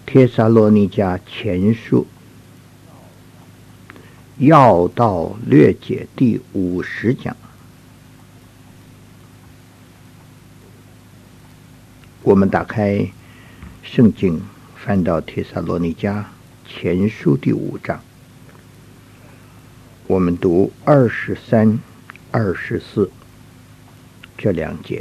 帖撒罗尼迦前书要道略解第50讲。我们打开圣经，翻到帖撒罗尼迦前书第5章，我们读23、24这2节。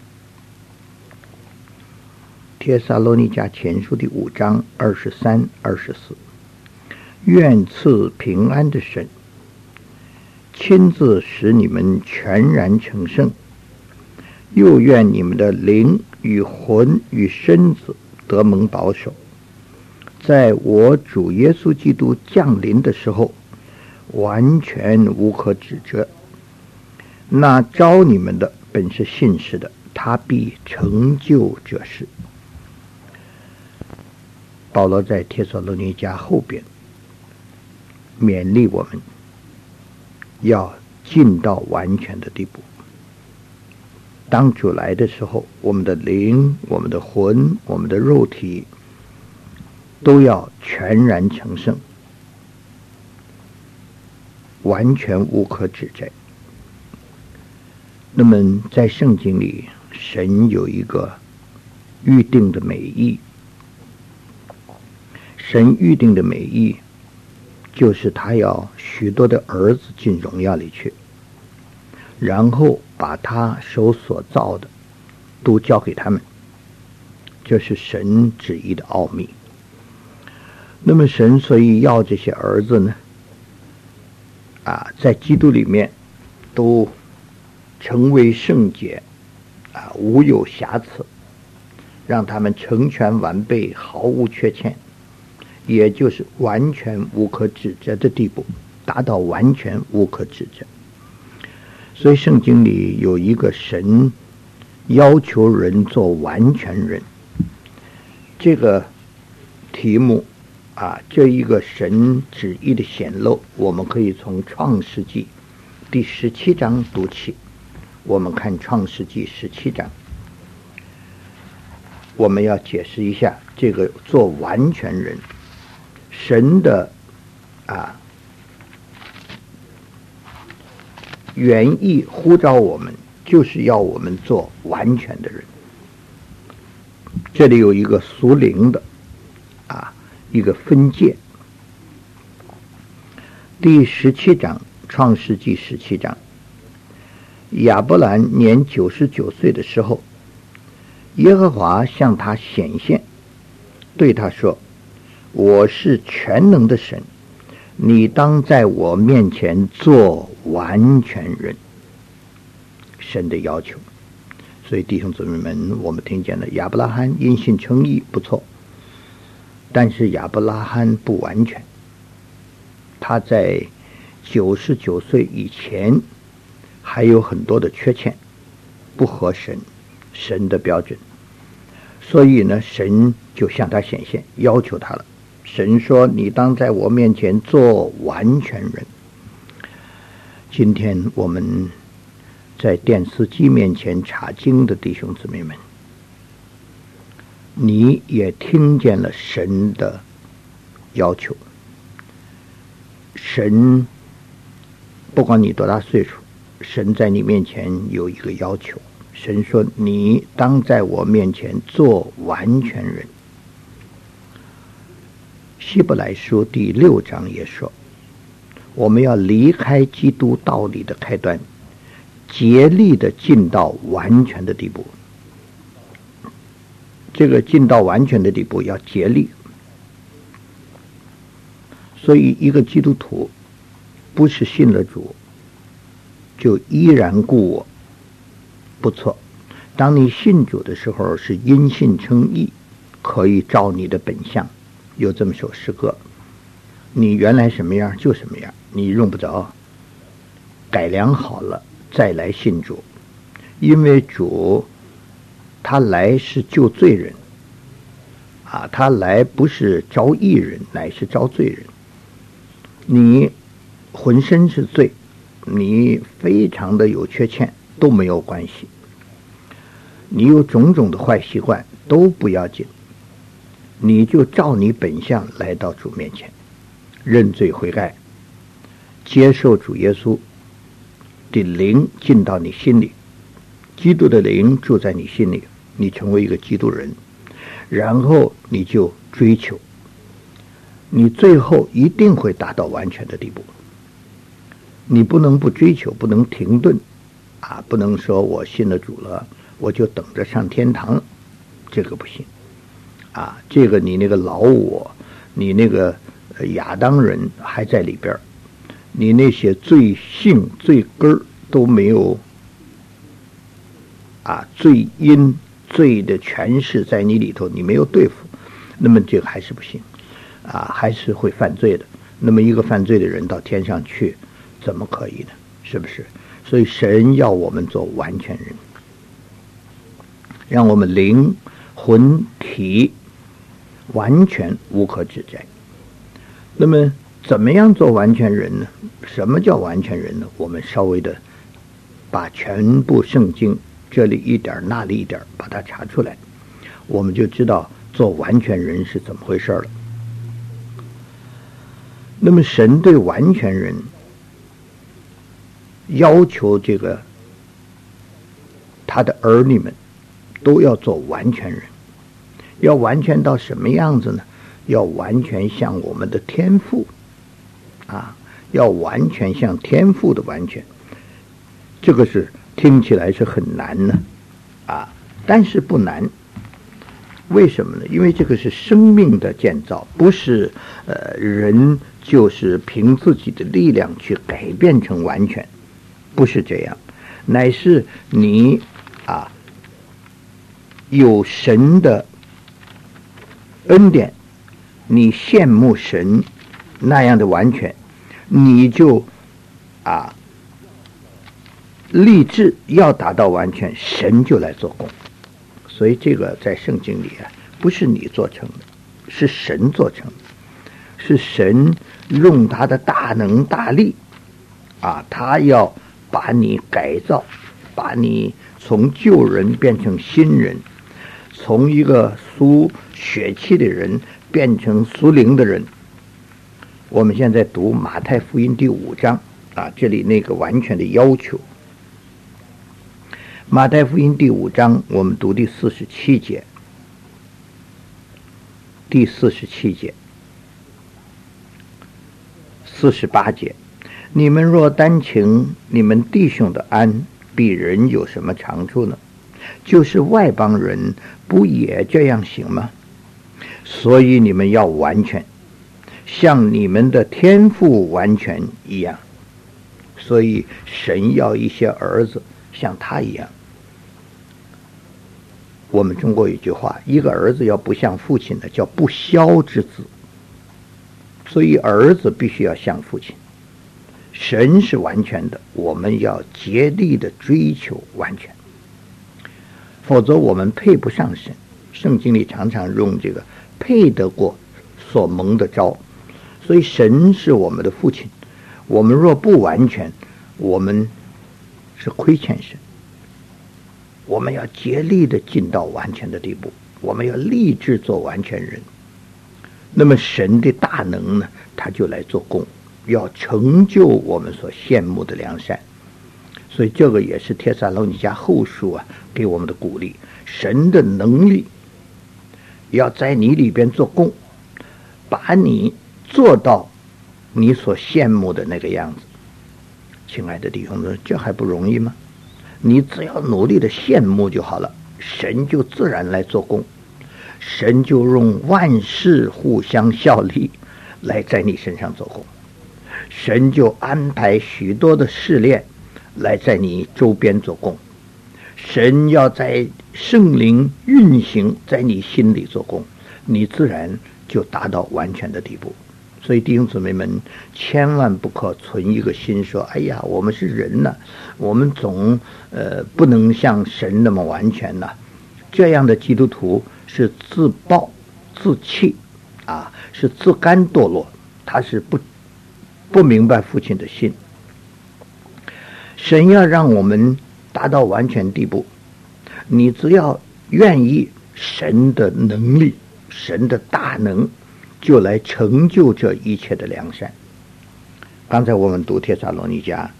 帖撒罗尼迦前书第5章23、24，愿赐平安的神亲自使你们全然成圣，又愿你们的灵与魂与身子得蒙保守，在我主耶稣基督降临的时候完全无可指责。那召你们的本是信实的，他必成就这事。保罗在帖撒罗尼迦后边勉励我们要进到完全的地步。当主来的时候，我们的灵、我们的魂、我们的肉体都要全然成圣，完全无可指摘。那么在圣经里，神有一个预定的美意，神预定的美意就是他要许多的儿子进荣耀里去，然后把他手所造的都交给他们，这是神旨意的奥秘。那么神所以要这些儿子呢，在基督里面都成为圣洁，无有瑕疵，让他们成全完备，毫无缺欠，也就是完全无可指责的地步，达到完全无可指责。所以圣经里有一个神要求人做完全人这个题目，这一个神旨意的显露，我们可以从创世纪第17章读起。我们看创世纪17章，我们要解释一下这个做完全人神的原意呼召我们，就是要我们做完全的人。这里有一个属灵的一个分界。第17章，创世纪17章，亚伯兰年99岁的时候，耶和华向他显现，对他说：我是全能的神，你当在我面前做完全人。神的要求。所以弟兄姊妹们，我们听见了亚伯拉罕因信称义，不错，但是亚伯拉罕不完全，他在99岁以前还有很多的缺陷，不合神的标准。所以呢，神就向他显现，要求他了。神说：你当在我面前做完全人。今天我们在电视机面前查经的弟兄姊妹们，你也听见了神的要求。神不管你多大岁数，神在你面前有一个要求。神说：你当在我面前做完全人。希伯来书第6章也说，我们要离开基督道理的开端，竭力的进到完全的地步。这个进到完全的地步要竭力。所以一个基督徒不是信了主就依然故我，不错。当你信主的时候，是因信称义，可以照你的本相。有这么首诗歌，你原来什么样就什么样，你用不着改良好了再来信主。因为主他来是救罪人他来不是招义人，乃是招罪人。你浑身是罪，你非常的有缺陷都没有关系，你有种种的坏习惯都不要紧， 你就照你本相来到主面前，认罪悔改，接受主耶稣的灵进到你心里，基督的灵住在你心里，你成为一个基督人，然后你就追求，你最后一定会达到完全的地步。你不能不追求，不能停顿啊！不能说我信了主了，我就等着上天堂，这个不行啊！这个你那个老我，你那个亚当人还在里边，你那些罪性罪根都没有啊，罪因罪的权势在你里头，你没有对付，那么这个还是不行啊，还是会犯罪的。那么一个犯罪的人到天上去，怎么可以呢？是不是？所以神要我们做完全人，让我们灵魂体完全无可指摘。那么怎么样做完全人呢？什么叫完全人呢？我们稍微的把全部圣经这里一点那里一点把它查出来，我们就知道做完全人是怎么回事了。那么神对完全人要求，这个他的儿女们都要做完全人，要完全到什么样子呢？要完全像我们的天父啊，要完全像天父的完全。这个是听起来是很难呢啊，但是不难。为什么呢？因为这个是生命的建造，不是人就是凭自己的力量去改变成完全，不是这样，乃是你啊有神的恩典，你羡慕神那样的完全，你就啊立志要达到完全，神就来做工。所以这个在圣经里啊，不是你做成的，是神做成的，是神用他的大能大力啊，他要把你改造，把你从旧人变成新人，从一个属血气的人变成属灵的人。我们现在读马太福音第5章啊，这里那个完全的要求。马太福音第5章，我们读第47节，第47节、48节，你们若单请你们弟兄的安，比人有什么长处呢？就是外邦人不也这样行吗？所以你们要完全，像你们的天父完全一样。所以神要一些儿子像他一样。我们中国有句话，一个儿子要不像父亲的叫不肖之子，所以儿子必须要像父亲。神是完全的，我们要竭力的追求完全，否则我们配不上神。圣经里常常用这个配得过所蒙的招，所以神是我们的父亲，我们若不完全，我们是亏欠神。我们要竭力的进到完全的地步，我们要立志做完全人。那么神的大能呢，他就来做工，要成就我们所羡慕的良善。所以这个也是帖撒罗尼迦后书啊给我们的鼓励，神的能力要在你里边做工，把你做到你所羡慕的那个样子。亲爱的弟兄们，这还不容易吗？你只要努力的羡慕就好了，神就自然来做工，神就用万事互相效力来在你身上做工，神就安排许多的试炼来在你周边做工，神要在圣灵运行在你心里做工，你自然就达到完全的地步。所以弟兄姊妹们，千万不可存一个心说，哎呀，我们是人呢，我们总不能像神那么完全呢。这样的基督徒是自暴自弃啊，是自甘堕落，他是不明白父亲的心。神要让我们达到完全地步，你只要愿意，神的能力神的大能就来成就这一切的良善。刚才我们读帖撒罗尼迦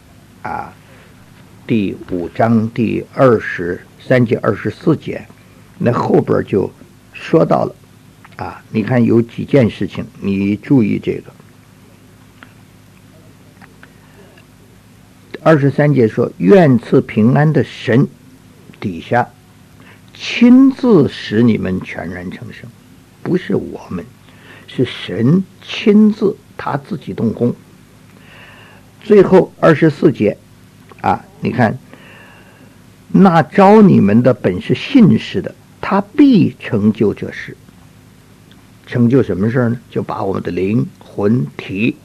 第5章第23节24节，那后边就说到了你看有几件事情你注意这个。23节说，愿赐平安的神底下亲自使你们全然成圣，不是我们，是神亲自他自己动工。最后24节你看，那招你们的本是信实的，他必成就这事。成就什么事呢？就把我们的灵魂体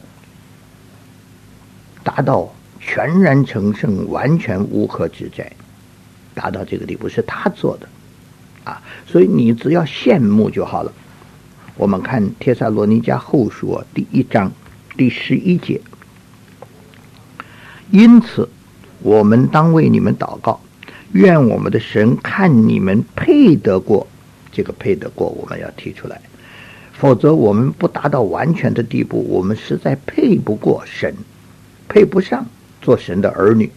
达到全然成圣，完全无可指摘，达到这个地步是他做的所以你只要羡慕就好了。我们看帖撒罗尼迦后书第1章第11节，因此我们当为你们祷告，愿我们的神看你们配得过，这个配得过我们要提出来，否则我们不达到完全的地步，我们实在配不过神，配不上做神的儿女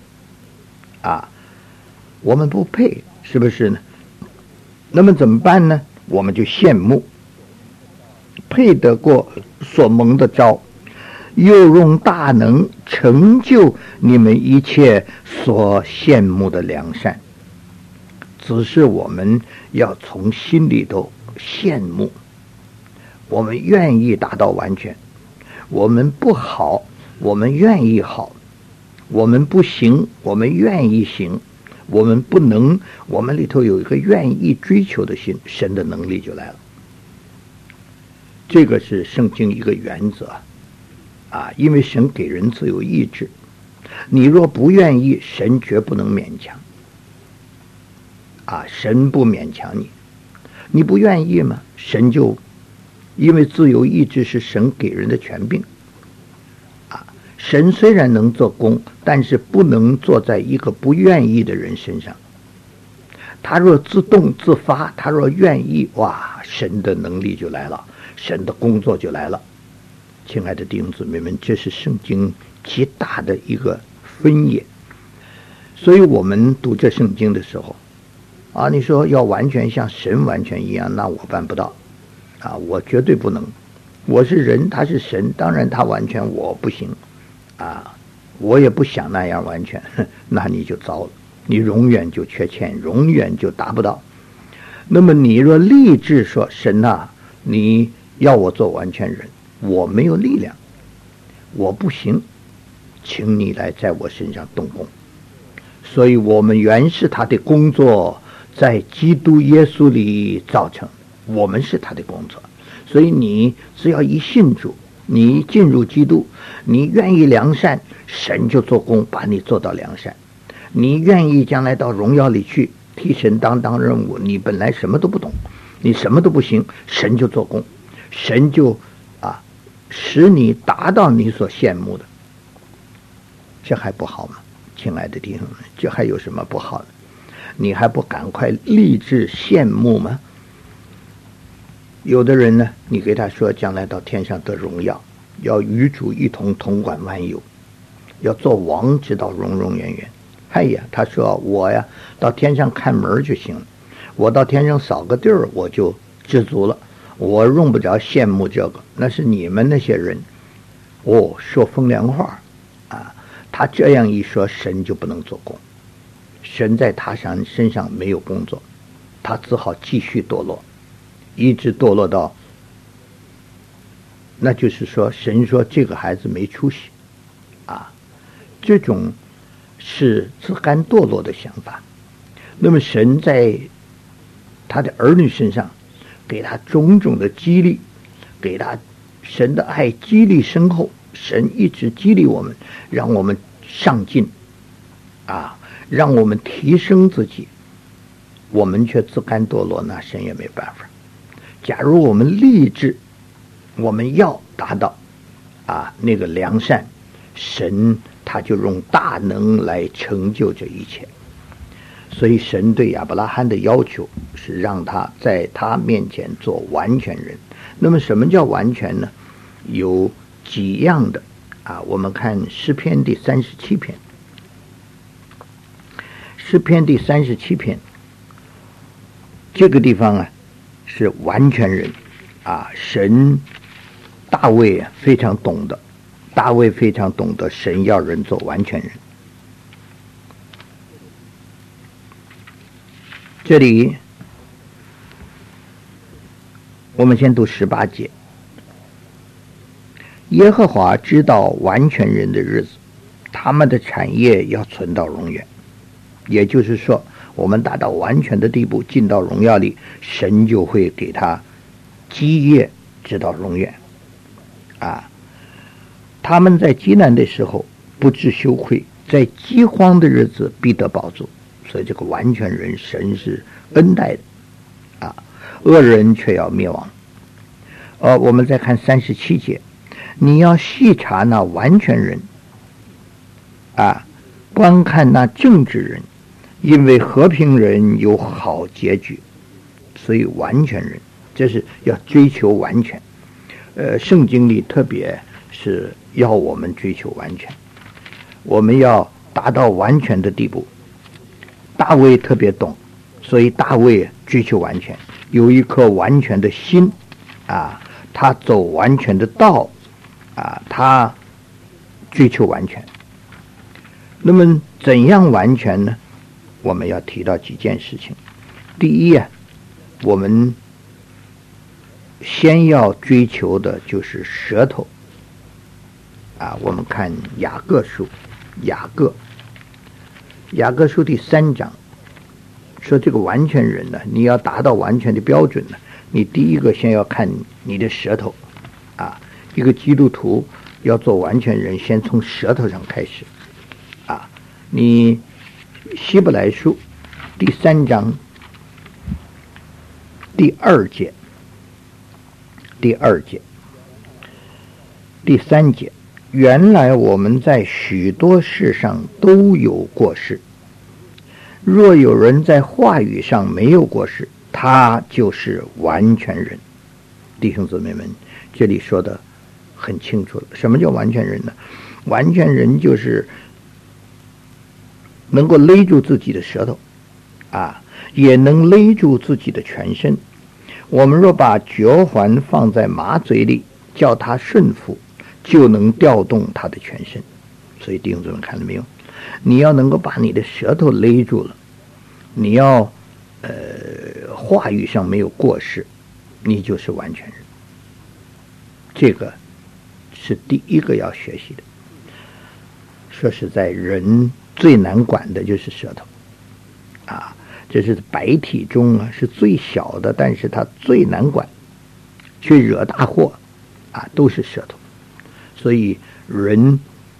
我们不配，是不是呢？那么怎么办呢？我们就羡慕配得过所蒙的召，又用大能成就你们一切所羡慕的良善。只是我们要从心里头羡慕，我们愿意达到完全，我们不好我们愿意好，我们不行我们愿意行，我们不能，我们里头有一个愿意追求的心，神的能力就来了。这个是圣经一个原则因为神给人自由意志，你若不愿意，神绝不能勉强神不勉强你，你不愿意吗？神就因为自由意志是神给人的权柄神虽然能做工，但是不能做在一个不愿意的人身上。他若自动自发，他若愿意，哇，神的能力就来了，神的工作就来了。亲爱的弟兄姊妹们，这是圣经极大的一个分野。所以我们读这圣经的时候你说要完全像神完全一样，那我办不到我绝对不能。我是人，他是神，当然他完全，我不行我也不想那样完全，那你就糟了，你永远就缺欠，永远就达不到。那么你若立志说，神你要我做完全人，我没有力量，我不行，请你来在我身上动工。所以我们原是他的工作，在基督耶稣里造成，我们是他的工作。所以你只要一信主，你进入基督，你愿意良善，神就做工把你做到良善。你愿意将来到荣耀里去替神当任务，你本来什么都不懂，你什么都不行，神就做工，神就使你达到你所羡慕的。这还不好吗？亲爱的弟兄们，这还有什么不好的？你还不赶快立志羡慕吗？有的人呢，你给他说将来到天上得荣耀，要与主一同统管万有，要做王直到永永远远。他说我到天上看门就行了，我到天上扫个地儿我就知足了，我用不着羡慕这个。那是你们那些人说风凉话他这样一说，神就不能做工，神在他身上没有工作，他只好继续堕落，一直堕落到，那就是说神说这个孩子没出息这种是自甘堕落的想法。那么神在他的儿女身上给他种种的激励，给他神的爱激励深厚，神一直激励我们，让我们上进让我们提升自己，我们却自甘堕落，那神也没办法。假如我们立志，我们要达到那个良善，神他就用大能来成就这一切。 所以神对亚伯拉罕的要求是让他在他面前做完全人。那么什么叫完全呢？有几样的我们看诗篇第37篇，诗篇第37篇这个地方是完全人神大卫非常懂得，神要人做完全人。这里我们先读18节。耶和华知道完全人的日子，他们的产业要存到永远。也就是说，我们达到完全的地步，进到荣耀里，神就会给他基业直到永远他们在饥难的时候不致羞愧，在饥荒的日子必得饱足。所以这个完全人神是恩待的恶人却要灭亡。我们再看37节，你要细查那完全人观看那正直人，因为和平人有好结局。所以完全人这是要追求完全。圣经里特别是要我们追求完全，我们要达到完全的地步。大卫特别懂，所以大卫追求完全，有一颗完全的心他走完全的道他追求完全。那么怎样完全呢？我们要提到几件事情。第一我们先要追求的就是舌头我们看雅各书，雅各书第3章说，这个完全人呢，你要达到完全的标准呢，你第一个先要看你的舌头一个基督徒要做完全人，先从舌头上开始你希伯来书第3章第2节第3节，原来我们在许多事上都有过失，若有人在话语上没有过失，他就是完全人。弟兄姊妹们，这里说的很清楚了。什么叫完全人呢？完全人就是能够勒住自己的舌头也能勒住自己的全身。我们若把嚼环放在马嘴里，叫它顺服，就能调动它的全身。所以弟兄姊妹看到没有？你要能够把你的舌头勒住了，你要话语上没有过失，你就是完全人。这个是第一个要学习的。说实在，人最难管的就是舌头这是百体中是最小的，但是它最难管，去惹大祸都是舌头。所以人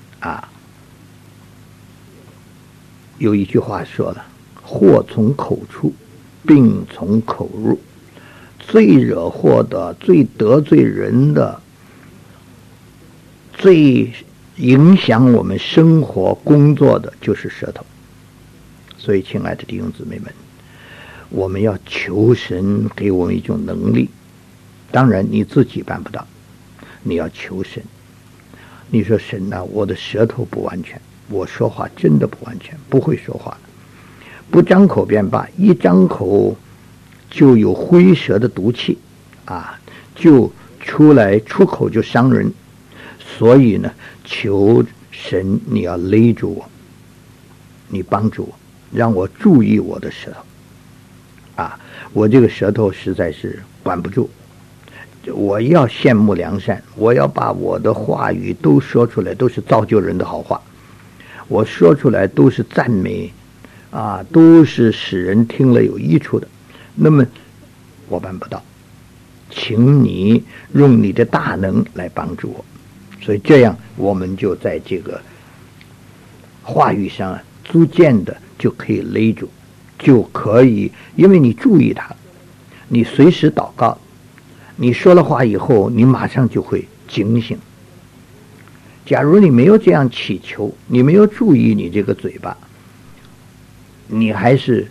有一句话说了，祸从口出，病从口入。最惹祸的，最得罪人的，最影响我们生活工作的就是舌头。所以亲爱的弟兄姊妹们，我们要求神给我们一种能力。当然你自己办不到，你要求神。你说神我的舌头不完全，我说话真的不完全，不会说话，不张口便罢，一张口就有灰蛇的毒气就出口就伤人。所以呢，求神你要勒住我，你帮助我，让我注意我的舌头我这个舌头实在是管不住。我要羡慕良善，我要把我的话语都说出来，都是造就人的好话，我说出来都是赞美都是使人听了有益处的。那么我办不到，请你用你的大能来帮助我。所以这样我们就在这个话语上逐渐的就可以勒住，就可以，因为你注意它，你随时祷告，你说了话以后，你马上就会警醒。假如你没有这样祈求，你没有注意你这个嘴巴， 你还是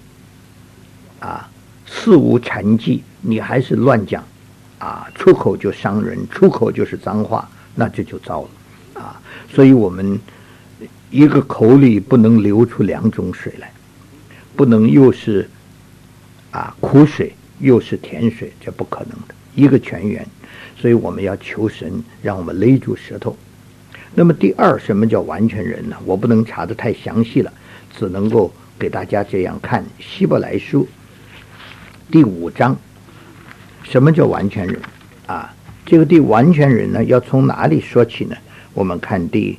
肆无禅忌，你还是乱讲出口就伤人，出口就是脏话，那这就糟了所以我们一个口里不能流出两种水来，不能又是苦水又是甜水，这不可能的，一个泉源。所以我们要求神让我们勒住舌头。那么第二，什么叫完全人呢？我不能查得太详细了，只能够给大家这样看希伯来书第5章，什么叫完全人这个完全人呢，要从哪里说起呢？我们看第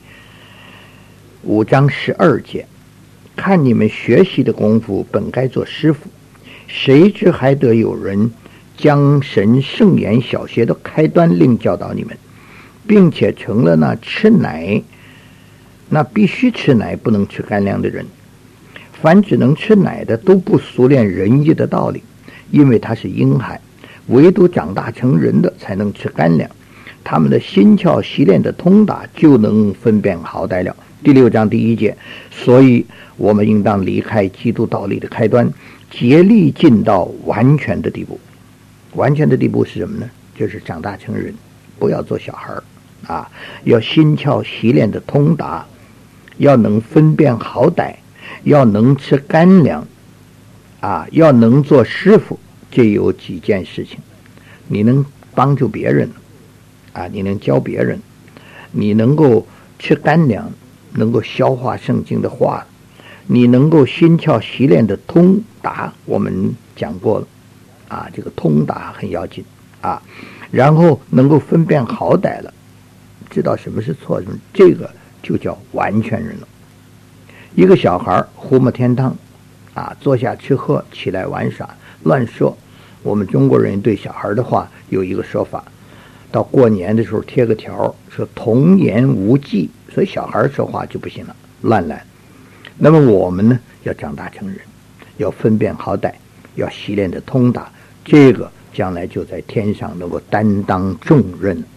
5章12节，看你们学习的功夫本该做师傅，谁知还得有人将神圣言小学的开端另教导你们，并且成了那吃奶，那必须吃奶不能吃干粮的人。凡只能吃奶的都不熟练仁义的道理，因为他是婴孩，唯独长大成人的才能吃干粮，他们的心窍习练的通达，就能分辨好歹了。第6章第1节，所以我们应当离开基督道理的开端，竭力进到完全的地步。完全的地步是什么呢？就是长大成人，不要做小孩要心窍习练的通达，要能分辨好歹，要能吃干粮要能做师傅。这有几件事情，你能帮助别人你能教别人，你能够吃干粮，能够消化圣经的话，你能够心窍习练的通达，我们讲过了这个通达很要紧然后能够分辨好歹了，知道什么是错，这个就叫完全人了。一个小孩胡摸天堂坐下吃喝，起来玩耍，乱说。我们中国人对小孩的话有一个说法，到过年的时候贴个条说童言无忌，所以小孩说话就不行了，乱来。那么我们呢，要长大成人，要分辨好歹，要习练的通达，这个将来就在天上能够担当重任。